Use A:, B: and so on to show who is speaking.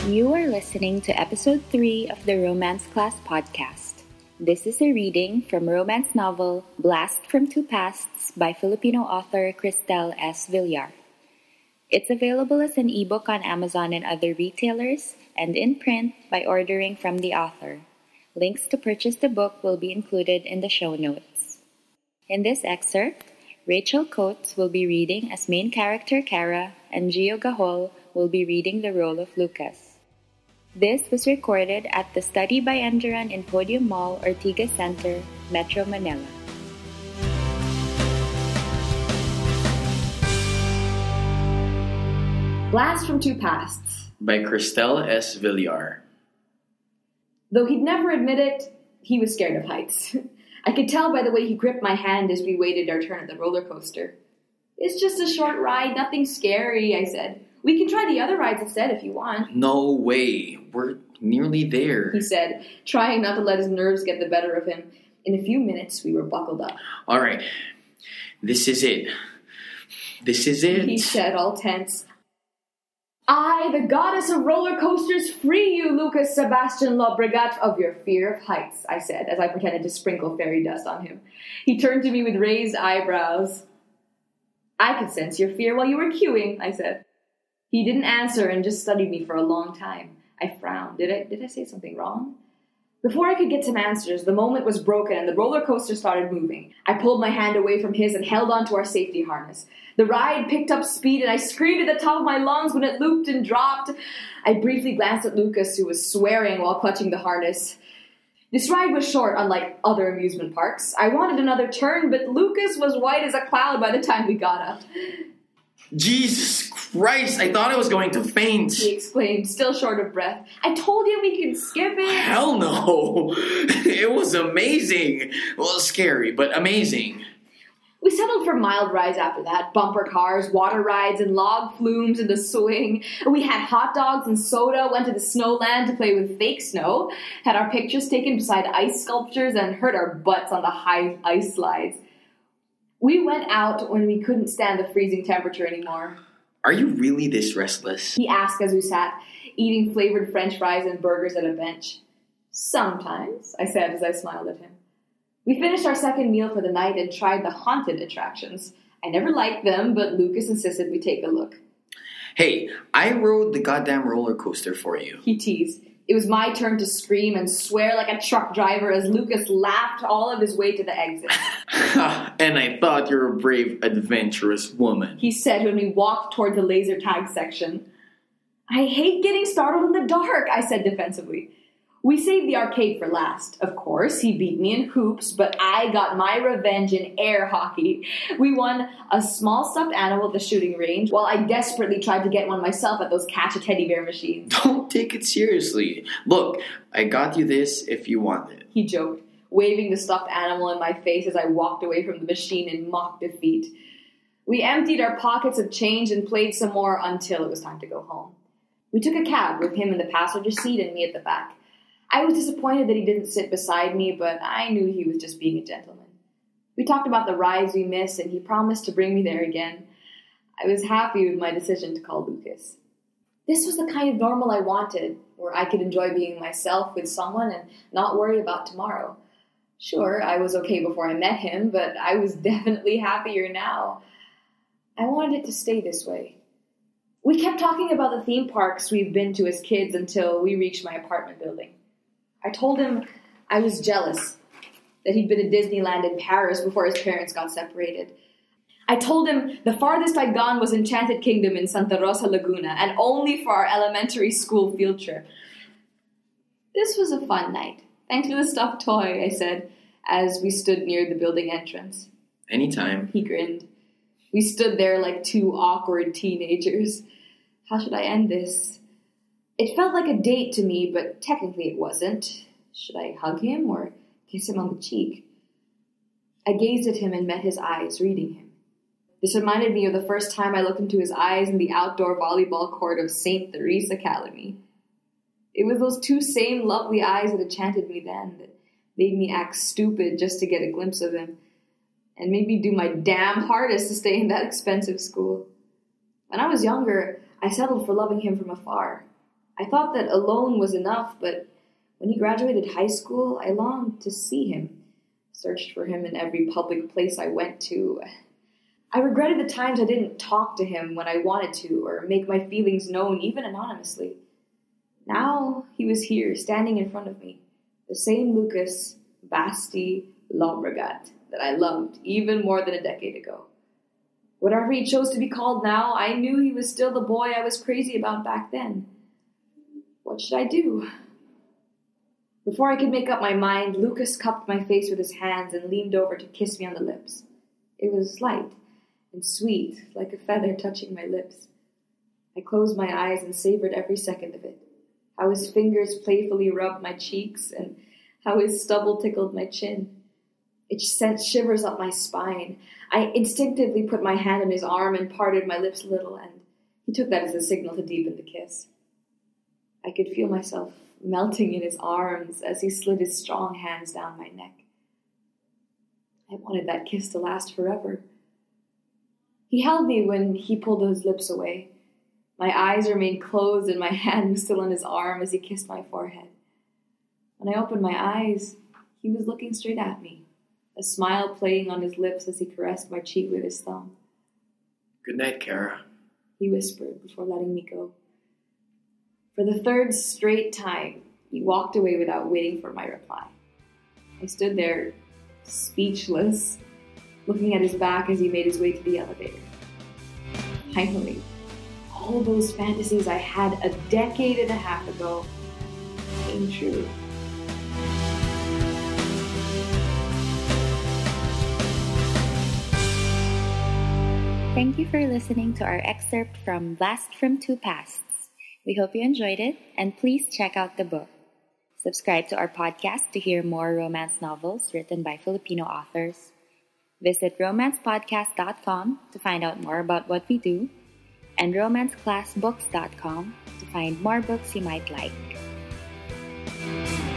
A: You are listening to episode 3 of the Romance Class podcast. This is a reading from romance novel Blast from Two Pasts by Filipino author Cristel S. Villar. It's available as an ebook on Amazon and other retailers and in print by ordering from the author. Links to purchase the book will be included in the show notes. In this excerpt, Rachel Coates will be reading as main character Kara and Gio Gahol will be reading the role of Lucas. This was recorded at the Study by Enderan in Podium Mall, Ortigas Center, Metro Manila.
B: Blast from Two Pasts
C: by Cristel S. Villar.
B: Though he'd never admit it, he was scared of heights. I could tell by the way he gripped my hand as we waited our turn at the roller coaster. "It's just a short ride, nothing scary," I said. "We can try the other rides instead if you want."
C: "No way. We're nearly there,"
B: he said, trying not to let his nerves get the better of him. In a few minutes, we were buckled up.
C: "All right. This is it. This is it,"
B: he said, all tense. "I, the goddess of roller coasters, free you, Lucas Sebastian Lobregat, of your fear of heights," I said, as I pretended to sprinkle fairy dust on him. He turned to me with raised eyebrows. "I could sense your fear while you were queuing," I said. He didn't answer and just studied me for a long time. I frowned. Did I say something wrong? Before I could get some answers, the moment was broken and the roller coaster started moving. I pulled my hand away from his and held onto our safety harness. The ride picked up speed and I screamed at the top of my lungs when it looped and dropped. I briefly glanced at Lucas, who was swearing while clutching the harness. This ride was short, unlike other amusement parks. I wanted another turn, but Lucas was white as a cloud by the time we got up.
C: "Jesus Christ, I thought I was going to faint,"
B: he exclaimed, still short of breath. "I told you we could skip it."
C: "Hell no. It was amazing. Well, scary, but amazing."
B: We settled for mild rides after that. Bumper cars, water rides, and log flumes in the swing. We had hot dogs and soda, went to the snowland to play with fake snow, had our pictures taken beside ice sculptures, and hurt our butts on the high ice slides. We went out when we couldn't stand the freezing temperature anymore.
C: "Are you really this restless?"
B: he asked as we sat, eating flavored French fries and burgers at a bench. "Sometimes," I said as I smiled at him. We finished our second meal for the night and tried the haunted attractions. I never liked them, but Lucas insisted we take a look.
C: "Hey, I rode the goddamn roller coaster for you,"
B: he teased. It was my turn to scream and swear like a truck driver as Lucas laughed all of his way to the exit.
C: "And I thought you were a brave, adventurous woman,"
B: he said when we walked toward the laser tag section. "I hate getting startled in the dark," I said defensively. We saved the arcade for last. Of course, he beat me in hoops, but I got my revenge in air hockey. We won a small stuffed animal at the shooting range, while I desperately tried to get one myself at those catch-a-teddy bear machines.
C: "Don't take it seriously. Look, I got you this if you want it,"
B: he joked, waving the stuffed animal in my face as I walked away from the machine in mock defeat. We emptied our pockets of change and played some more until it was time to go home. We took a cab with him in the passenger seat and me at the back. I was disappointed that he didn't sit beside me, but I knew he was just being a gentleman. We talked about the rides we missed, and he promised to bring me there again. I was happy with my decision to call Lucas. This was the kind of normal I wanted, where I could enjoy being myself with someone and not worry about tomorrow. Sure, I was okay before I met him, but I was definitely happier now. I wanted it to stay this way. We kept talking about the theme parks we've been to as kids until we reached my apartment building. I told him I was jealous that he'd been to Disneyland in Paris before his parents got separated. I told him the farthest I'd gone was Enchanted Kingdom in Santa Rosa Laguna, and only for our elementary school field trip. This was a fun night. Thanks for the stuffed toy, I said, as we stood near the building entrance.
C: "Anytime,"
B: he grinned. We stood there like two awkward teenagers. How should I end this? It felt like a date to me, but technically it wasn't. Should I hug him or kiss him on the cheek? I gazed at him and met his eyes, reading him. This reminded me of the first time I looked into his eyes in the outdoor volleyball court of St. Therese Academy. It was those two same lovely eyes that enchanted me then, that made me act stupid just to get a glimpse of him, and made me do my damn hardest to stay in that expensive school. When I was younger, I settled for loving him from afar. I thought that alone was enough, but when he graduated high school, I longed to see him, searched for him in every public place I went to. I regretted the times I didn't talk to him when I wanted to or make my feelings known, even anonymously. Now he was here, standing in front of me, the same Lucas Basti Lobregat that I loved even more than a decade ago. Whatever he chose to be called now, I knew he was still the boy I was crazy about back then. What should I do? Before I could make up my mind, Lucas cupped my face with his hands and leaned over to kiss me on the lips. It was light and sweet, like a feather touching my lips. I closed my eyes and savored every second of it. How his fingers playfully rubbed my cheeks and how his stubble tickled my chin. It sent shivers up my spine. I instinctively put my hand on his arm and parted my lips a little, and he took that as a signal to deepen the kiss. I could feel myself melting in his arms as he slid his strong hands down my neck. I wanted that kiss to last forever. He held me when he pulled his lips away. My eyes remained closed and my hand was still on his arm as he kissed my forehead. When I opened my eyes, he was looking straight at me, a smile playing on his lips as he caressed my cheek with his thumb.
C: Good night, Kara,
B: he whispered before letting me go. For the third straight time, he walked away without waiting for my reply. I stood there, speechless, looking at his back as he made his way to the elevator. Finally, all those fantasies I had a decade and a half ago came true.
A: Thank you for listening to our excerpt from Blast from Two Pasts. We hope you enjoyed it, and please check out the book. Subscribe to our podcast to hear more romance novels written by Filipino authors. Visit romancepodcast.com to find out more about what we do, and romanceclassbooks.com to find more books you might like.